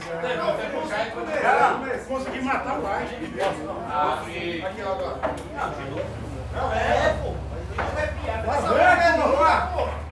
Consegui matar o pai. Aqui, ó, agora. Não, é, pô. Não é piada.